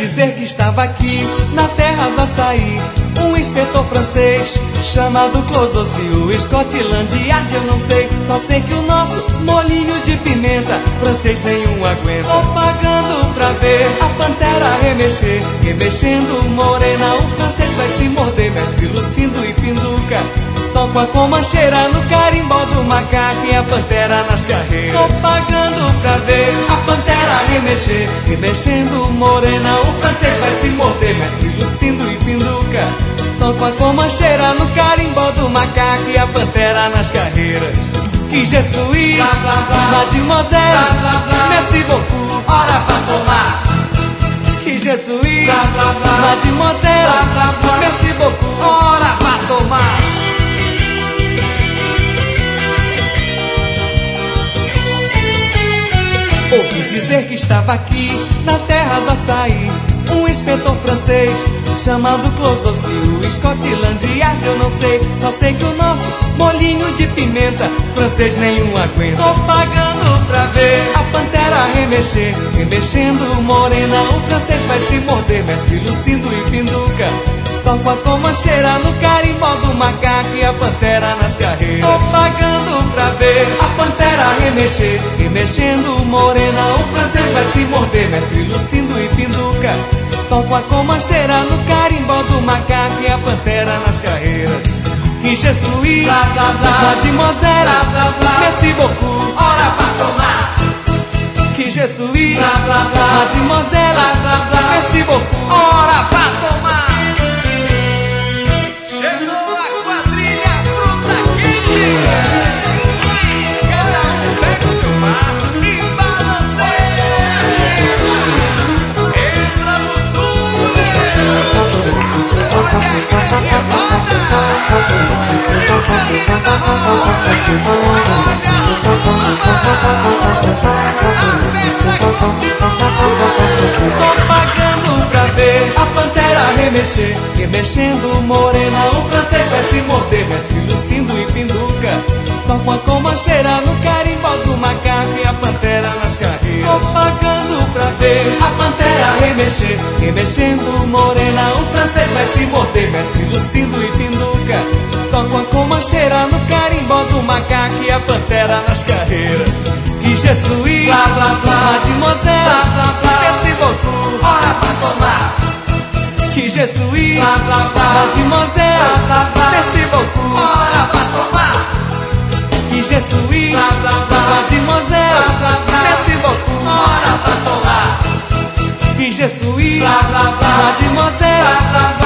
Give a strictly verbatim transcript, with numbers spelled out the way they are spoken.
dizer que estava aqui na terra do açaí um inspetor francês chamado Clouseau. O Scotland Yard eu não sei, só sei que o nosso molinho de pimenta francês nenhum aguenta. Tô pagando pra ver a pantera remexer, remexendo morena, o francês vai se morder. Mestre Lucindo e Pinduca toco a comancheira no carimbó do macaco e a pantera nas carreiras. Tô pagando pra ver a pantera remexer, remexendo morena, o francês vai se morder. Mestre Lucindo e Pinduca toco a comancheira no carimbó do macaco e a pantera nas carreiras. Que jesuí, mademoiselle, merci beaucoup, hora pra tomar. Que jesuí, mademoiselle, merci beaucoup, hora pra tomar. Ouvi dizer que estava aqui na terra do açaí um inspetor francês chamado Clouseau. O Scotland Yard eu não sei, só sei que o nosso molinho de pimenta francês nenhum aguenta. Tô pagando pra ver a pantera remexer, remexendo morena, o francês vai se morder. Mestre Lucindo e Pinduca toco a comancheira no carimbó do macaco e a pantera nas carreiras. Tô pagando pra ver a pantera remexer, remexendo morena, o francês vai se morder. Mestre Lucindo e Pinduca toco a comancheira no carimbó do macaco e a pantera nas carreiras. Que jesuí, mademoiselle, merci beaucoup, hora pra tomar. Que jesuí, mademoiselle, merci beaucoup, hora pra tomar. Tô pagando pra ver a pantera remexer, remexendo morena, o francês vai se morder. Mestre Lucindo e Pinduca toco a comancheira no carimbó do macaco e a pantera nas carreiras. Tô pagando pra ver a pantera remexer, remexendo morena, o francês vai se morder. Mestre Lucindo e Pinduca toco a comancheira no carimbó do macaco e a pantera nas carreiras. Que jesuí, mademoiselle, merci beaucoup, hora pra tomar. Que jesuí, mademoiselle, merci beaucoup, hora pra tomar. Que jesuí, mademoiselle, merci beaucoup, hora pra tomar. Que jesuí, mademoiselle,